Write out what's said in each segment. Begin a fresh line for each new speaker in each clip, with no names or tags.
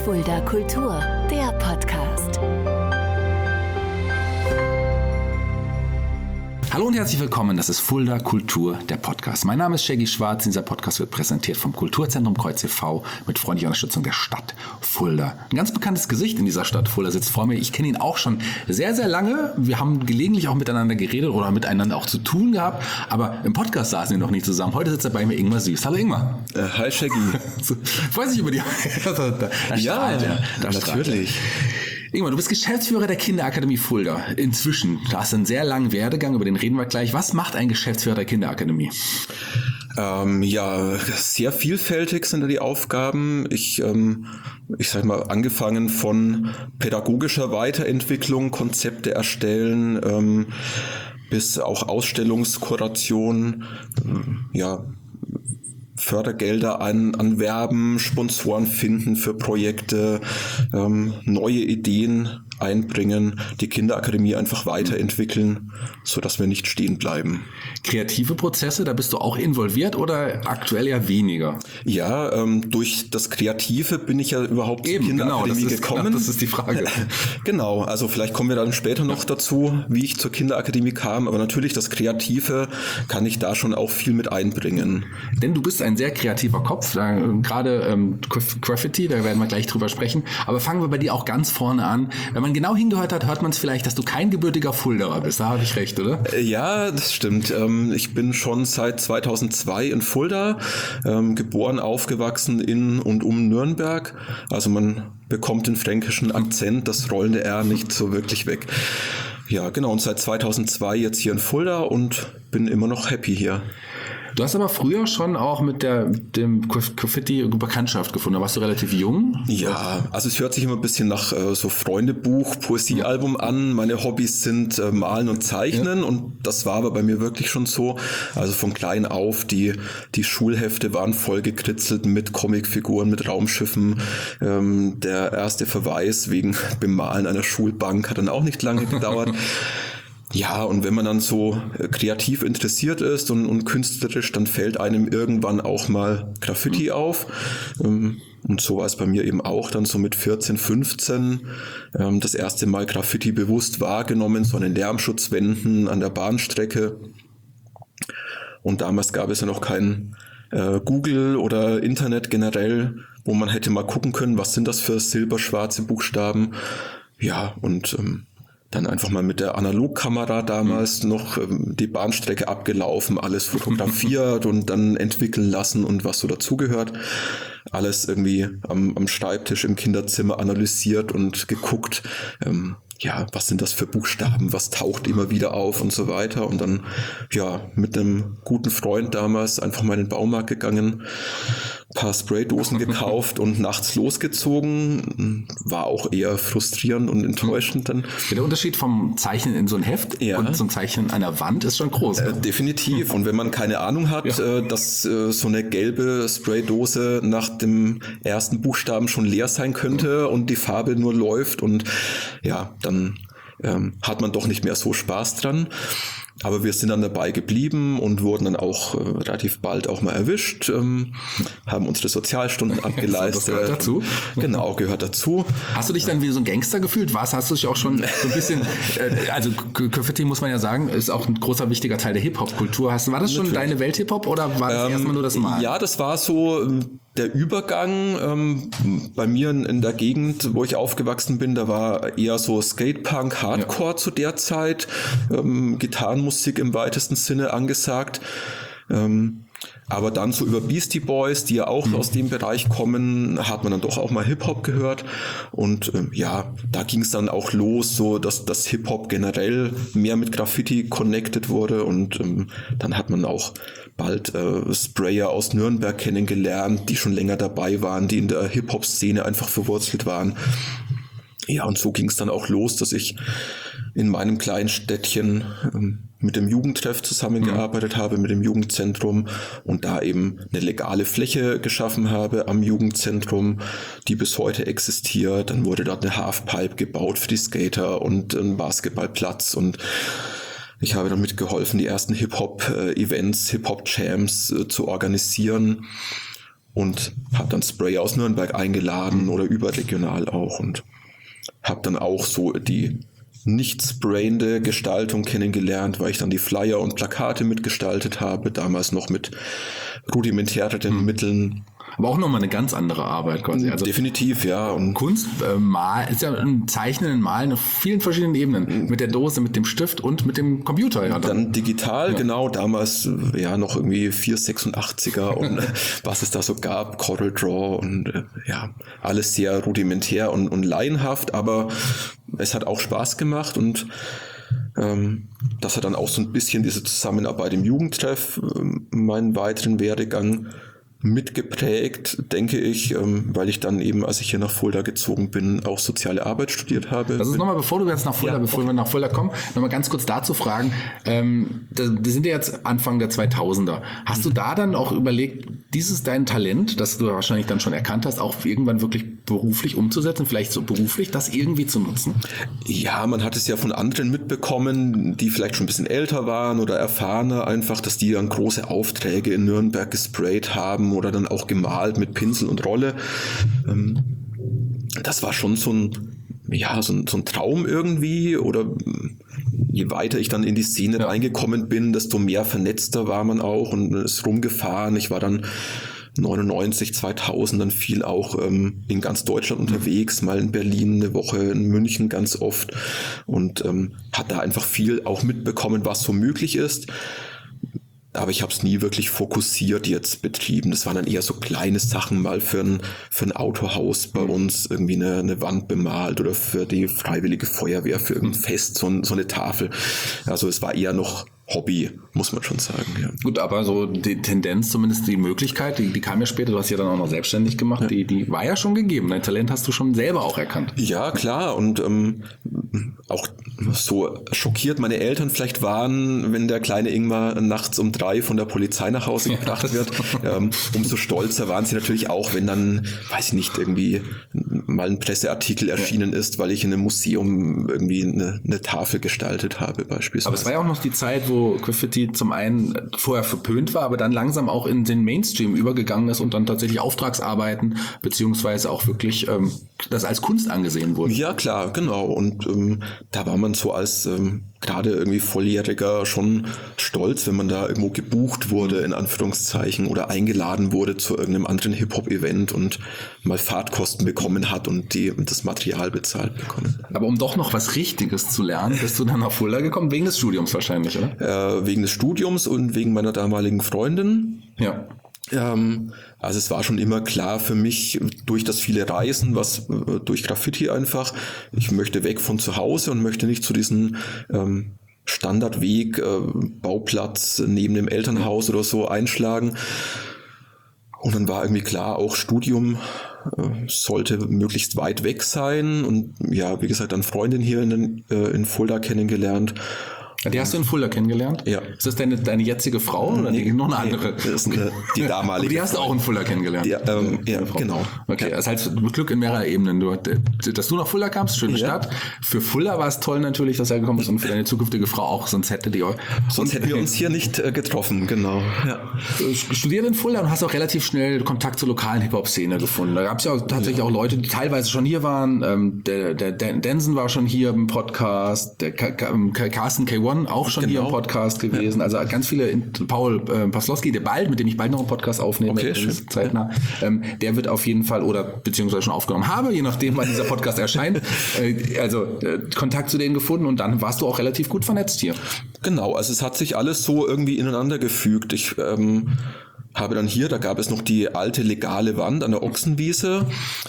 Fulda Kultur, der Podcast.
Hallo und herzlich willkommen, das ist Fulda Kultur, der Podcast. Mein Name ist Shaggy Schwarz, dieser Podcast wird präsentiert vom Kulturzentrum Kreuz e.V. mit freundlicher Unterstützung der Stadt Fulda. Ein ganz bekanntes Gesicht in dieser Stadt Fulda sitzt vor mir. Ich kenne ihn auch schon sehr, sehr lange. Wir haben gelegentlich auch miteinander geredet oder miteinander auch zu tun gehabt, aber im Podcast saßen wir noch nicht zusammen. Heute sitzt er bei mir, Ingmar Süß. Hallo Ingmar.
Hi Shaggy.
Freut sich über die...
Ja, natürlich.
Ingmar, du bist Geschäftsführer der Kinderakademie Fulda. Inzwischen. Du hast einen sehr langen Werdegang, über den reden wir gleich. Was macht ein Geschäftsführer der Kinderakademie?
Sehr vielfältig sind da die Aufgaben. Ich sag mal, angefangen von pädagogischer Weiterentwicklung, Konzepte erstellen, bis auch Ausstellungskuration, Fördergelder anwerben, Sponsoren finden für Projekte, neue Ideen einbringen, die Kinderakademie einfach weiterentwickeln, sodass wir nicht stehen bleiben.
Kreative Prozesse, da bist du auch involviert oder aktuell ja weniger?
Ja, durch das Kreative bin ich ja überhaupt zur Kinderakademie gekommen.
Das ist die Frage.
Genau, also vielleicht kommen wir dann später noch dazu, wie ich zur Kinderakademie kam, aber natürlich das Kreative kann ich da schon auch viel mit einbringen.
Denn du bist ein sehr kreativer Kopf, gerade Graffiti, da werden wir gleich drüber sprechen, aber fangen wir bei dir auch ganz vorne an. Wenn man genau hingehört hat, hört man es vielleicht, dass du kein gebürtiger Fuldaer bist. Da habe ich recht, oder?
Ja, das stimmt. Ich bin schon seit 2002 in Fulda, geboren, aufgewachsen in und um Nürnberg. Also man bekommt den fränkischen Akzent, das rollende R nicht so wirklich weg. Ja, genau. Und seit 2002 jetzt hier in Fulda und bin immer noch happy hier.
Du hast aber früher schon auch mit dem Graffiti Bekanntschaft gefunden. Da warst du relativ jung?
Ja, also es hört sich immer ein bisschen nach so Freundebuch, Poesiealbum an. Meine Hobbys sind Malen und Zeichnen und das war aber bei mir wirklich schon so. Also von klein auf, die Schulhefte waren voll gekritzelt mit Comicfiguren, mit Raumschiffen. Der erste Verweis wegen Bemalen einer Schulbank hat dann auch nicht lange gedauert. Ja, und wenn man dann so kreativ interessiert ist und künstlerisch, dann fällt einem irgendwann auch mal Graffiti auf. Und so war es bei mir eben auch dann so mit 14, 15 das erste Mal Graffiti bewusst wahrgenommen, so an den Lärmschutzwänden an der Bahnstrecke. Und damals gab es ja noch kein Google oder Internet generell, wo man hätte mal gucken können, was sind das für silberschwarze Buchstaben. Ja, und dann einfach mal mit der Analogkamera damals noch die Bahnstrecke abgelaufen, alles fotografiert und dann entwickeln lassen und was so dazugehört. Alles irgendwie am Schreibtisch im Kinderzimmer analysiert und geguckt, was sind das für Buchstaben, was taucht immer wieder auf und so weiter. Und dann, mit einem guten Freund damals einfach mal in den Baumarkt gegangen, ein paar Spraydosen gekauft und nachts losgezogen. War auch eher frustrierend und enttäuschend dann.
Der Unterschied vom Zeichnen in so ein Heft und zum Zeichnen einer Wand ist schon groß.
Definitiv. Und wenn man keine Ahnung hat, dass so eine gelbe Spraydose nach dem ersten Buchstaben schon leer sein könnte und die Farbe nur läuft und dann hat man doch nicht mehr so Spaß dran. Aber wir sind dann dabei geblieben und wurden dann auch relativ bald auch mal erwischt, haben unsere Sozialstunden abgeleistet.
Das gehört dazu?
Genau, gehört dazu.
Hast du dich dann wie so ein Gangster gefühlt? Hast du dich auch schon so ein bisschen, also Graffiti muss man ja sagen, ist auch ein großer, wichtiger Teil der Hip-Hop-Kultur. War das schon deine Welt Hip-Hop oder war das erstmal nur das Malen?
Ja, das war so der Übergang bei mir in der Gegend, wo ich aufgewachsen bin. Da war eher so Skatepunk, Hardcore zu der Zeit, Gitarrenmusik im weitesten Sinne angesagt. Aber dann so über Beastie Boys, die ja auch aus dem Bereich kommen, hat man dann doch auch mal Hip-Hop gehört. Und da ging es dann auch los, so dass das Hip-Hop generell mehr mit Graffiti connected wurde. Und dann hat man auch bald Sprayer aus Nürnberg kennengelernt, die schon länger dabei waren, die in der Hip-Hop-Szene einfach verwurzelt waren. Ja, und so ging es dann auch los, dass ich in meinem kleinen Städtchen mit dem Jugendtreff zusammengearbeitet habe, mit dem Jugendzentrum und da eben eine legale Fläche geschaffen habe am Jugendzentrum, die bis heute existiert. Dann wurde dort eine Halfpipe gebaut für die Skater und ein Basketballplatz und ich habe dann mitgeholfen, die ersten Hip-Hop-Events, Hip-Hop-Jams zu organisieren. und habe dann Sprayer aus Nürnberg eingeladen oder überregional auch und habe dann auch so die nicht sprayende Gestaltung kennengelernt, weil ich dann die Flyer und Plakate mitgestaltet habe, damals noch mit rudimentäreren Mitteln.
Aber auch nochmal eine ganz andere Arbeit quasi. Also
definitiv, ja. Und
Kunst, ist ja ein Zeichnen, ein Malen auf vielen verschiedenen Ebenen. Mit der Dose, mit dem Stift und mit dem Computer. Ja,
dann digital, genau. Damals ja noch irgendwie 486er und was es da so gab, Corel Draw und alles sehr rudimentär und laienhaft, aber es hat auch Spaß gemacht und das hat dann auch so ein bisschen diese Zusammenarbeit im Jugendtreff meinen weiteren Werdegang mitgeprägt, denke ich, weil ich dann eben, als ich hier nach Fulda gezogen bin, auch soziale Arbeit studiert habe.
Das ist nochmal, bevor wir nach Fulda kommen, nochmal ganz kurz dazu fragen, die sind ja jetzt Anfang der 2000er. Hast du da dann auch überlegt, dieses dein Talent, das du wahrscheinlich dann schon erkannt hast, auch irgendwann wirklich beruflich umzusetzen, vielleicht so beruflich, das irgendwie zu nutzen?
Ja, man hat es ja von anderen mitbekommen, die vielleicht schon ein bisschen älter waren oder erfahrener einfach, dass die dann große Aufträge in Nürnberg gesprayt haben oder dann auch gemalt mit Pinsel und Rolle. Das war schon so ein Traum irgendwie, oder je weiter ich dann in die Szene reingekommen bin, desto mehr vernetzter war man auch und ist rumgefahren. Ich war dann 99, 2000 dann viel auch in ganz Deutschland unterwegs, mal in Berlin eine Woche, in München ganz oft und hat da einfach viel auch mitbekommen, was so möglich ist. Aber ich habe es nie wirklich fokussiert jetzt betrieben. Das waren dann eher so kleine Sachen, mal für ein Autohaus bei uns irgendwie eine Wand bemalt oder für die Freiwillige Feuerwehr für irgendein Fest so eine Tafel. Also es war eher noch Hobby, muss man schon sagen. Ja.
Gut, aber so die Tendenz, zumindest die Möglichkeit, die kam ja später, du hast ja dann auch noch selbstständig gemacht, die war ja schon gegeben. Dein Talent hast du schon selber auch erkannt.
Ja, klar. Und auch so schockiert meine Eltern vielleicht waren, wenn der kleine Ingmar nachts um 3 von der Polizei nach Hause gebracht wird. Umso stolzer waren sie natürlich auch, wenn dann, weiß ich nicht, irgendwie mal ein Presseartikel erschienen ist, weil ich in einem Museum irgendwie eine Tafel gestaltet habe beispielsweise.
Aber es war ja auch noch die Zeit, wo Graffiti zum einen vorher verpönt war, aber dann langsam auch in den Mainstream übergegangen ist und dann tatsächlich Auftragsarbeiten beziehungsweise auch wirklich das als Kunst angesehen wurde.
Ja, klar, genau. Und da war man so als gerade irgendwie Volljähriger schon stolz, wenn man da irgendwo gebucht wurde, in Anführungszeichen, oder eingeladen wurde zu irgendeinem anderen Hip-Hop-Event und mal Fahrtkosten bekommen hat und das Material bezahlt bekommen.
Aber um doch noch was Richtiges zu lernen, bist du dann nach Fulda gekommen, wegen des Studiums wahrscheinlich, oder?
Wegen des Studiums und wegen meiner damaligen Freundin.
Ja.
Also es war schon immer klar für mich, durch das viele Reisen, durch Graffiti einfach, ich möchte weg von zu Hause und möchte nicht zu diesem Standardweg, Bauplatz neben dem Elternhaus oder so einschlagen. Und dann war irgendwie klar, auch Studium sollte möglichst weit weg sein. Und ja, wie gesagt, dann Freundin hier in Fulda kennengelernt.
Die hast du in Fulda kennengelernt?
Ja.
Ist das deine jetzige Frau oder noch eine andere?
Das ist die damalige.
Aber die hast du auch in Fulda kennengelernt?
Ja, genau.
Okay, das heißt Glück in mehrerer Ebenen. Dass du nach Fulda kamst, schöne Stadt. Für Fulda war es toll natürlich, dass er gekommen ist und für deine zukünftige Frau auch, sonst hätten wir uns
hier nicht getroffen, genau. Ja.
Studiert in Fulda und hast auch relativ schnell Kontakt zur lokalen Hip-Hop-Szene gefunden. Da gab es ja auch tatsächlich auch Leute, die teilweise schon hier waren. Der Denson war schon hier im Podcast, der Carsten K1 auch schon hier im Podcast gewesen. Also ganz viele, Paul Paslowski, mit dem ich bald noch einen Podcast aufnehme, zeitnah. Der wird auf jeden Fall beziehungsweise schon aufgenommen habe, je nachdem, wann dieser Podcast erscheint. Kontakt zu denen gefunden und dann warst du auch relativ gut vernetzt hier.
Genau, also es hat sich alles so irgendwie ineinander gefügt. Ich habe dann hier, da gab es noch die alte legale Wand an der Ochsenwiese,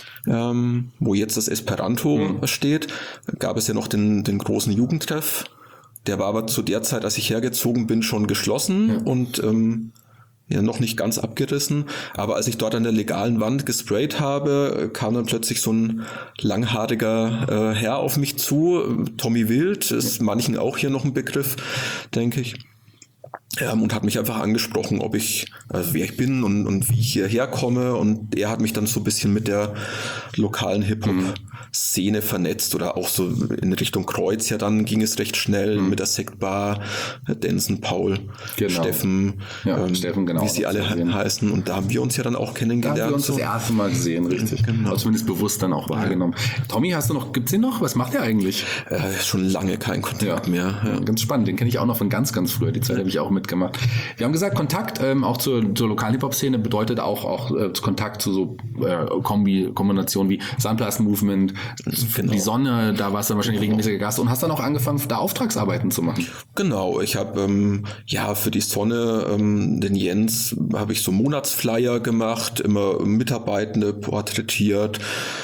wo jetzt das Esperanto steht, gab es ja noch den großen Jugendtreff. Der war aber zu der Zeit, als ich hergezogen bin, schon geschlossen und noch nicht ganz abgerissen. Aber als ich dort an der legalen Wand gesprayt habe, kam dann plötzlich so ein langhaariger Herr auf mich zu. Tommy Wild, ist manchen auch hier noch ein Begriff, denke ich. und hat mich einfach angesprochen, wer ich bin und wie ich hierher komme. Und er hat mich dann so ein bisschen mit der lokalen Hip-Hop-Szene vernetzt oder auch so in Richtung Kreuz. Ja, dann ging es recht schnell mit der Sektbar, Denson, Paul, Steffen,
Steffen, genau,
wie sie alle heißen. Und da haben wir uns ja dann auch kennengelernt.
Da haben wir uns das erste Mal gesehen, richtig. Genau. Also zumindest bewusst dann auch wahrgenommen. Tommy, gibt's den noch? Was macht der eigentlich?
Schon lange kein Kontakt mehr. Ja.
Ganz spannend, den kenne ich auch noch von ganz, ganz früher. Die Zeit habe ich auch mitgemacht. Wir haben gesagt, Kontakt auch zur lokalen Hip-Hop-Szene bedeutet auch Kontakt zu so Kombinationen wie Sunblast Movement, die Sonne, da warst du dann wahrscheinlich regelmäßiger Gast und hast dann auch angefangen, da Auftragsarbeiten zu machen.
Genau, ich habe für die Sonne, den Jens, habe ich so Monatsflyer gemacht, immer Mitarbeitende porträtiert.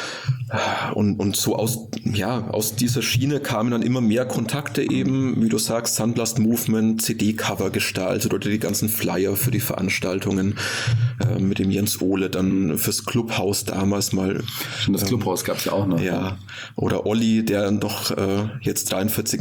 Und so aus dieser Schiene kamen dann immer mehr Kontakte eben, wie du sagst, Sunblast Movement, CD-Cover gestaltet oder die ganzen Flyer für die Veranstaltungen mit dem Jens Ohle, dann fürs Clubhaus damals mal.
Und das Clubhaus gab es ja auch noch.
Ja, oder Olli, der noch jetzt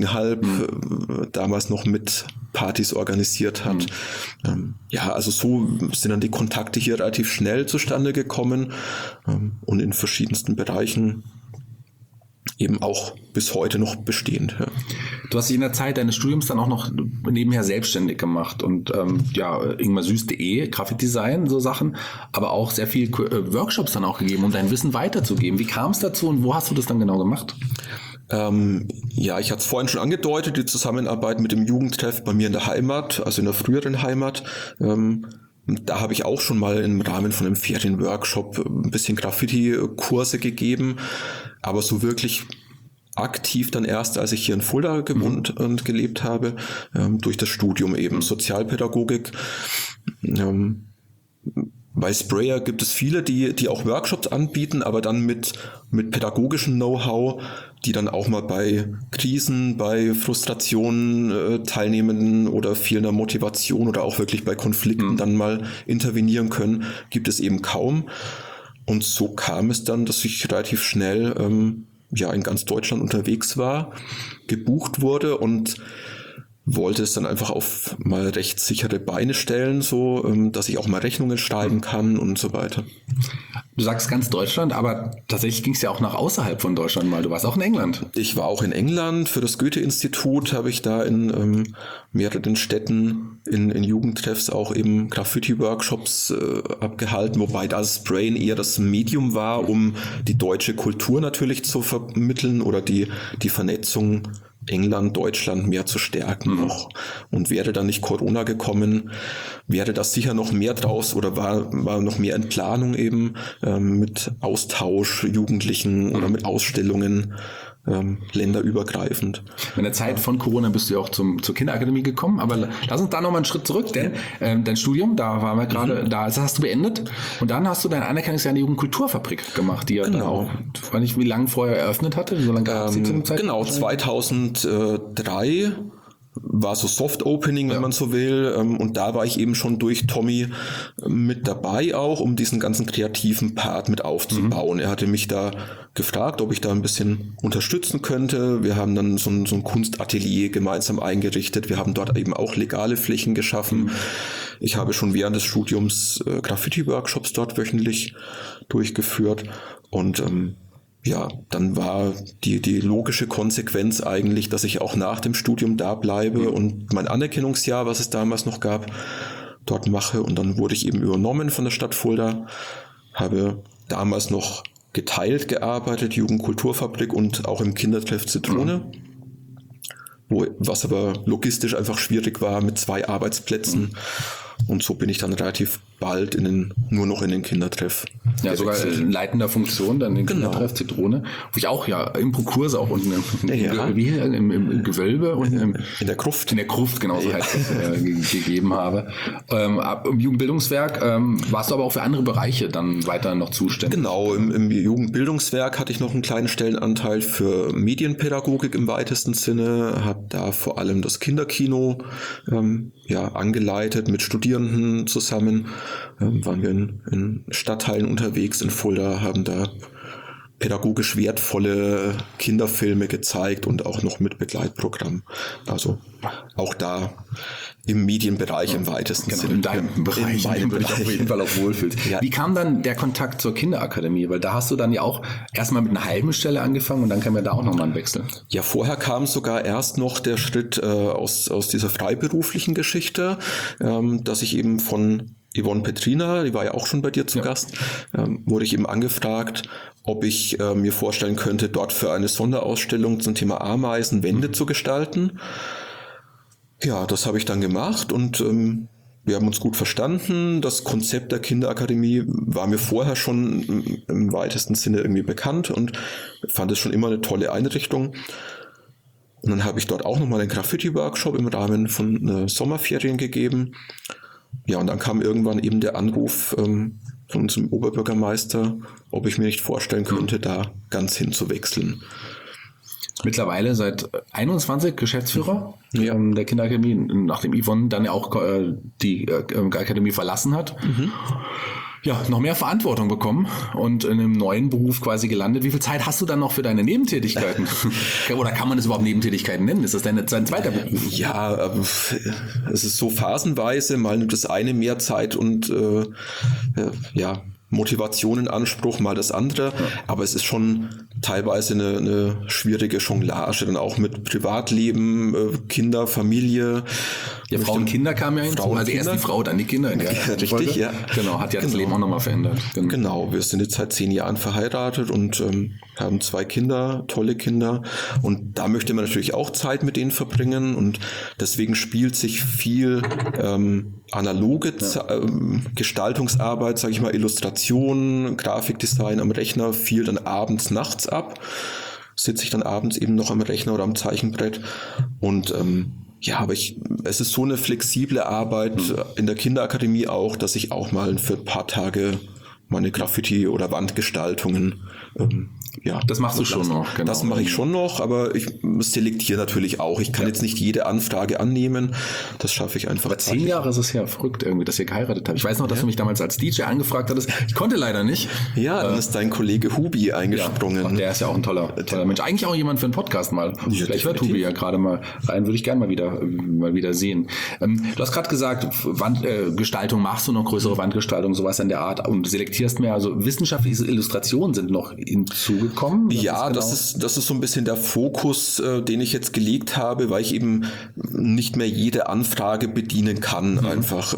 43,5 damals noch mit Partys organisiert hat. Also so sind dann die Kontakte hier relativ schnell zustande gekommen und in verschiedensten Bereichen eben auch bis heute noch bestehend. Ja.
Du hast dich in der Zeit deines Studiums dann auch noch nebenher selbstständig gemacht und ingmarsüß.de, Grafikdesign, so Sachen, aber auch sehr viel Workshops dann auch gegeben, um dein Wissen weiterzugeben. Wie kam es dazu und wo hast du das dann genau gemacht?
Ich hatte es vorhin schon angedeutet, die Zusammenarbeit mit dem Jugendtreff bei mir in der Heimat, also in der früheren Heimat. Da habe ich auch schon mal im Rahmen von einem Ferienworkshop ein bisschen Graffiti-Kurse gegeben, aber so wirklich aktiv dann erst, als ich hier in Fulda gewohnt und gelebt habe, durch das Studium eben Sozialpädagogik. Bei Sprayer gibt es viele, die auch Workshops anbieten, aber dann mit pädagogischem Know-how, die dann auch mal bei Krisen, bei Frustrationen teilnehmen oder fehlender Motivation oder auch wirklich bei Konflikten dann mal intervenieren können, gibt es eben kaum. Und so kam es dann, dass ich relativ schnell in ganz Deutschland unterwegs war, gebucht wurde und wollte es dann einfach auf mal recht sichere Beine stellen, so dass ich auch mal Rechnungen schreiben kann und so weiter.
Du sagst ganz Deutschland, aber tatsächlich ging es ja auch nach außerhalb von Deutschland mal. Du warst auch in England.
Ich war auch in England. Für das Goethe-Institut habe ich da in mehreren Städten in Jugendtreffs auch eben Graffiti-Workshops abgehalten, wobei das Sprayen eher das Medium war, um die deutsche Kultur natürlich zu vermitteln oder die Vernetzung England, Deutschland mehr zu stärken noch. Und wäre dann nicht Corona gekommen, wäre das sicher noch mehr draus oder war noch mehr in Planung eben mit Austausch Jugendlichen oder mit Ausstellungen länderübergreifend.
In der Zeit von Corona bist du ja auch zur Kinderakademie gekommen, aber lass uns da nochmal einen Schritt zurück, denn dein Studium, da waren wir gerade, das hast du beendet und dann hast du dein Anerkennungsjahr in der Jugendkulturfabrik gemacht, die ja dann auch, ich weiß nicht, wie lange vorher eröffnet hatte, wie so lange gab es die zu dem Zeitpunkt?
Genau, 2003 war so Soft Opening, wenn man so will. Und da war ich eben schon durch Tommy mit dabei auch, um diesen ganzen kreativen Part mit aufzubauen. Er hatte mich da gefragt, ob ich da ein bisschen unterstützen könnte. Wir haben dann so ein Kunstatelier gemeinsam eingerichtet. Wir haben dort eben auch legale Flächen geschaffen. Ich habe schon während des Studiums Graffiti-Workshops dort wöchentlich durchgeführt und dann war die logische Konsequenz eigentlich, dass ich auch nach dem Studium da bleibe und mein Anerkennungsjahr, was es damals noch gab, dort mache. Und dann wurde ich eben übernommen von der Stadt Fulda, habe damals noch geteilt gearbeitet, Jugendkulturfabrik und auch im Kindertreff Zitrone, was aber logistisch einfach schwierig war mit 2 Arbeitsplätzen. Und so bin ich dann relativ bald nur noch in den Kindertreff.
Ja, sogar in leitender Funktion dann in den Kindertreff Zitrone, wo ich auch Improkurse auch unten im Gewölbe und in
der Gruft.
In der Gruft, genau so heißt es, gegeben habe. Im Jugendbildungswerk warst du aber auch für andere Bereiche dann weiter noch zuständig.
Genau, im Jugendbildungswerk hatte ich noch einen kleinen Stellenanteil für Medienpädagogik im weitesten Sinne, habe da vor allem das Kinderkino angeleitet mit Studierenden zusammen. Waren wir in Stadtteilen unterwegs in Fulda, haben da pädagogisch wertvolle Kinderfilme gezeigt und auch noch mit Begleitprogramm. Also auch da im Medienbereich im weitesten Sinne.
In deinem Bereich, in dem du dich auf jeden Fall auch wohlfühlst.
Ja.
Wie kam dann der Kontakt zur Kinderakademie? Weil da hast du dann ja auch erstmal mit einer halben Stelle angefangen und dann kam ja da auch nochmal ein Wechsel.
Ja, vorher kam sogar erst noch der Schritt aus dieser freiberuflichen Geschichte, dass ich eben von Yvonne Petrina, die war ja auch schon bei dir zu Gast, wurde ich eben angefragt, ob ich mir vorstellen könnte, dort für eine Sonderausstellung zum Thema Ameisen Wände zu gestalten. Ja, das habe ich dann gemacht und wir haben uns gut verstanden. Das Konzept der Kinderakademie war mir vorher schon im weitesten Sinne irgendwie bekannt und fand es schon immer eine tolle Einrichtung. Und dann habe ich dort auch nochmal einen Graffiti-Workshop im Rahmen von Sommerferien gegeben. Ja, und dann kam irgendwann eben der Anruf von unserem Oberbürgermeister, ob ich mir nicht vorstellen könnte, da ganz hinzuwechseln.
Mittlerweile seit 21 Geschäftsführer
Ja.
der Kinderakademie, nachdem Yvonne dann ja auch die Akademie verlassen hat. Ja, noch mehr Verantwortung bekommen und in einem neuen Beruf quasi gelandet. Wie viel Zeit hast du dann noch für deine Nebentätigkeiten? Oder kann man das überhaupt Nebentätigkeiten nennen? Ist das dein zweiter Beruf?
Ja, es ist so phasenweise, mal nimmt das eine mehr Zeit und Motivation in Anspruch, mal das andere. Aber es ist schon teilweise eine schwierige Jonglage, dann auch mit Privatleben, Kinder, Familie.
Ja, Frau und Kinder kamen ja hinzu. Also erst die Frau, dann die Kinder. Ja,
richtig, ja.
Genau, hat ja das Leben auch nochmal verändert.
Genau, wir sind jetzt seit 10 Jahren verheiratet und haben 2 Kinder, tolle Kinder. Und da möchte man natürlich auch Zeit mit denen verbringen. Und deswegen spielt sich viel analoge Gestaltungsarbeit, sage ich mal, Illustration, Grafikdesign am Rechner, viel dann abends, nachts ab. Sitze ich dann abends eben noch am Rechner oder am Zeichenbrett. Und aber es ist so eine flexible Arbeit in der Kinderakademie auch, dass ich auch mal für ein paar Tage meine Graffiti- oder Wandgestaltungen
das machst du schon noch, genau.
Das mache ich schon noch, aber ich selektiere natürlich auch. Ich kann jetzt nicht jede Anfrage annehmen. Das schaffe ich einfach.
Aber 10 Jahre ist es ja verrückt irgendwie, dass ihr geheiratet habt. Ich weiß noch, dass du mich damals als DJ angefragt hattest. Ich konnte leider nicht.
Ja, dann ist dein Kollege Hubi eingesprungen.
Ja, der ist ja auch ein toller Mensch. Eigentlich auch jemand für einen Podcast mal.
Ja,
vielleicht hört Hubi ja gerade mal rein. Würde ich gerne mal wieder sehen. Du hast gerade gesagt, Wandgestaltung machst du noch, größere Wandgestaltung, sowas in der Art und selektierst mehr. Also wissenschaftliche Illustrationen sind noch hinzugekommen.
Das ist so ein bisschen der Fokus, den ich jetzt gelegt habe, weil ich eben nicht mehr jede Anfrage bedienen kann, einfach.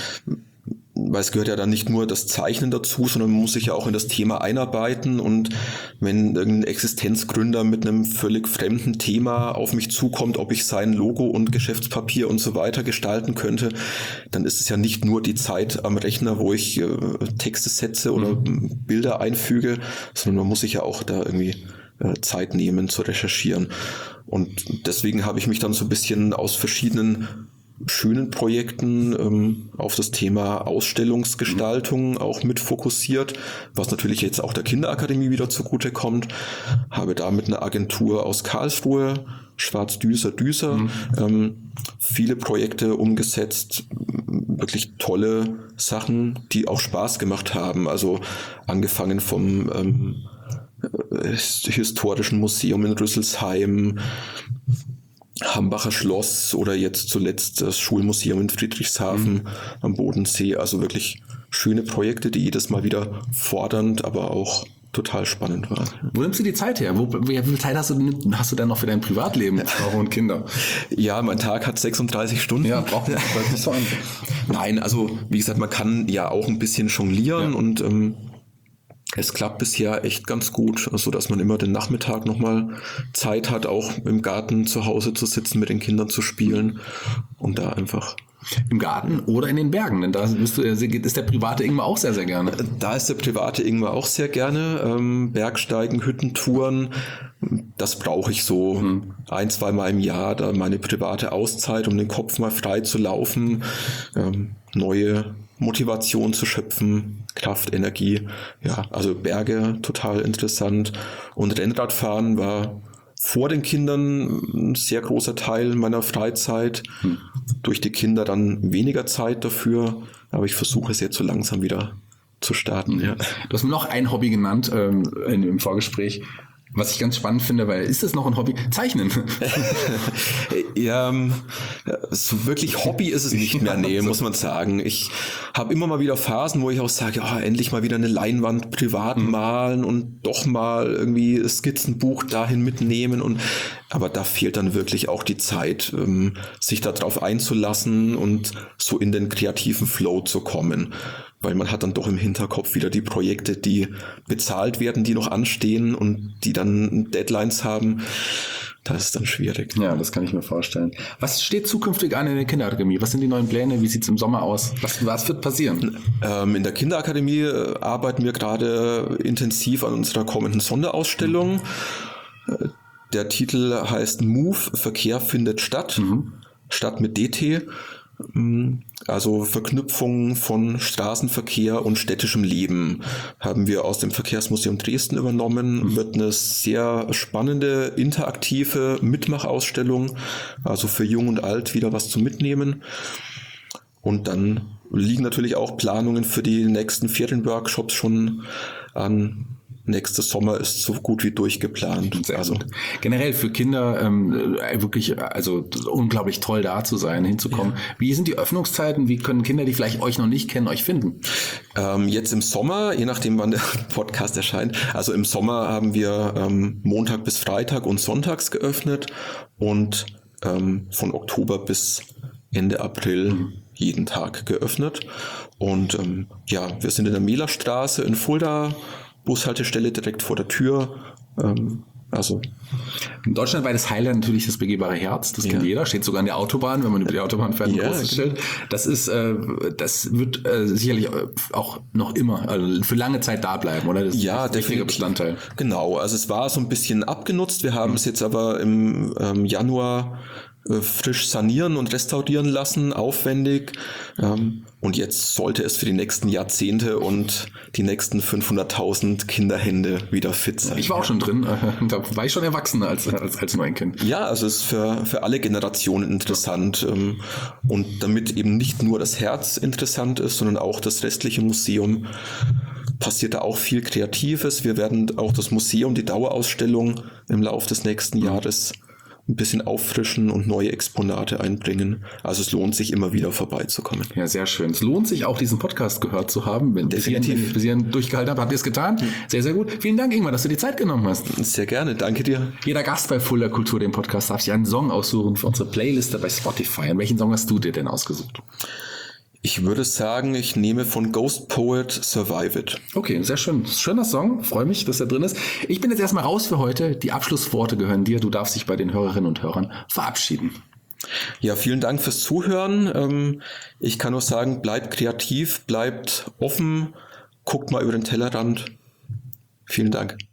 Weil es gehört ja dann nicht nur das Zeichnen dazu, sondern man muss sich ja auch in das Thema einarbeiten und wenn irgendein Existenzgründer mit einem völlig fremden Thema auf mich zukommt, ob ich sein Logo und Geschäftspapier und so weiter gestalten könnte, dann ist es ja nicht nur die Zeit am Rechner, wo ich Texte setze oder Bilder einfüge, sondern man muss sich ja auch da irgendwie Zeit nehmen zu recherchieren. Und deswegen habe ich mich dann so ein bisschen aus verschiedenen schönen Projekten auf das Thema Ausstellungsgestaltung auch mit fokussiert, was natürlich jetzt auch der Kinderakademie wieder zugute kommt. Habe da mit einer Agentur aus Karlsruhe, Schwarz-Düser, viele Projekte umgesetzt, wirklich tolle Sachen, die auch Spaß gemacht haben. Also angefangen vom Historischen Museum in Rüsselsheim, Hambacher Schloss oder jetzt zuletzt das Schulmuseum in Friedrichshafen am Bodensee. Also wirklich schöne Projekte, die jedes Mal wieder fordernd, aber auch total spannend waren.
Wo nimmst du die Zeit her? Wie viel Zeit hast du denn noch für dein Privatleben, Frau und Kinder?
Ja, mein Tag hat 36 Stunden.
Ja, braucht nicht so an.
Nein, also wie gesagt, man kann ja auch ein bisschen jonglieren und es klappt bisher echt ganz gut, also dass man immer den Nachmittag nochmal Zeit hat, auch im Garten zu Hause zu sitzen, mit den Kindern zu spielen und da einfach...
Im Garten oder in den Bergen, denn da ist der private Ingmar auch sehr, sehr gerne.
Da ist der private Ingmar auch sehr gerne. Bergsteigen, Hüttentouren, das brauche ich so 1-2 Mal im Jahr, da meine private Auszeit, um den Kopf mal frei zu laufen, neue Motivation zu schöpfen, Kraft, Energie. Ja, also Berge, total interessant. Und Rennradfahren war vor den Kindern ein sehr großer Teil meiner Freizeit. Durch die Kinder dann weniger Zeit dafür, aber ich versuche es jetzt so langsam wieder zu starten. Ja.
Du hast mir noch ein Hobby genannt im Vorgespräch, was ich ganz spannend finde, weil ist das noch ein Hobby? Zeichnen.
Ja, so wirklich Hobby ist es nicht mehr, nee, muss man sagen. Ich habe immer mal wieder Phasen, wo ich auch sage, endlich mal wieder eine Leinwand privat malen und doch mal irgendwie Skizzenbuch dahin mitnehmen. Aber da fehlt dann wirklich auch die Zeit, sich darauf einzulassen und so in den kreativen Flow zu kommen. Weil man hat dann doch im Hinterkopf wieder die Projekte, die bezahlt werden, die noch anstehen und die dann Deadlines haben. Das ist dann schwierig.
Ja, das kann ich mir vorstellen. Was steht zukünftig an in der Kinderakademie? Was sind die neuen Pläne? Wie sieht es im Sommer aus? Was wird passieren?
In der Kinderakademie arbeiten wir gerade intensiv an unserer kommenden Sonderausstellung. Der Titel heißt Move, Verkehr findet statt. Stadt mit DT. Also Verknüpfung von Straßenverkehr und städtischem Leben haben wir aus dem Verkehrsmuseum Dresden übernommen. Wird eine sehr spannende, interaktive Mitmachausstellung, also für Jung und Alt wieder was zu mitnehmen. Und dann liegen natürlich auch Planungen für die nächsten Ferienworkshops schon an. Nächstes Sommer ist so gut wie durchgeplant.
Sehr gut. Generell für Kinder wirklich unglaublich toll da zu sein, hinzukommen. Ja. Wie sind die Öffnungszeiten? Wie können Kinder, die vielleicht euch noch nicht kennen, euch finden?
Jetzt im Sommer, je nachdem wann der Podcast erscheint, also im Sommer haben wir Montag bis Freitag und sonntags geöffnet und von Oktober bis Ende April jeden Tag geöffnet. Und wir sind in der Mehlerstraße in Fulda, Bushaltestelle direkt vor der Tür.
Ein deutschlandweites Highlight natürlich das begehbare Herz. Das kennt jeder. Steht sogar an der Autobahn, wenn man über die Autobahn fährt, ein großes Schild. Das wird sicherlich auch noch immer, also für lange Zeit da bleiben, oder? Das ist ein wichtiger Bestandteil.
Genau, also es war so ein bisschen abgenutzt. Wir haben es jetzt aber im Januar frisch sanieren und restaurieren lassen, aufwendig. Und jetzt sollte es für die nächsten Jahrzehnte und die nächsten 500.000 Kinderhände wieder fit sein.
Ich war auch schon drin, da war ich schon erwachsener als Neukind.
Ja, also es ist für alle Generationen interessant. Und damit eben nicht nur das Herz interessant ist, sondern auch das restliche Museum, passiert da auch viel Kreatives. Wir werden auch das Museum, die Dauerausstellung im Laufe des nächsten Jahres ein bisschen auffrischen und neue Exponate einbringen. Also es lohnt sich immer wieder vorbeizukommen.
Ja, sehr schön. Es lohnt sich auch, diesen Podcast gehört zu haben. Wenn bis ihr durchgehalten habt, habt ihr es getan. Sehr, sehr gut. Vielen Dank, Ingmar, dass du dir Zeit genommen hast.
Sehr gerne. Danke dir.
Jeder Gast bei Fulda Kultur, dem Podcast, darf sich einen Song aussuchen für unsere Playliste bei Spotify. Und welchen Song hast du dir denn ausgesucht?
Ich würde sagen, ich nehme von Ghost Poet Survive It.
Okay, sehr schön. Schöner Song. Freue mich, dass er drin ist. Ich bin jetzt erstmal raus für heute. Die Abschlussworte gehören dir. Du darfst dich bei den Hörerinnen und Hörern verabschieden.
Ja, vielen Dank fürs Zuhören. Ich kann nur sagen, bleibt kreativ, bleibt offen, guckt mal über den Tellerrand. Vielen Dank.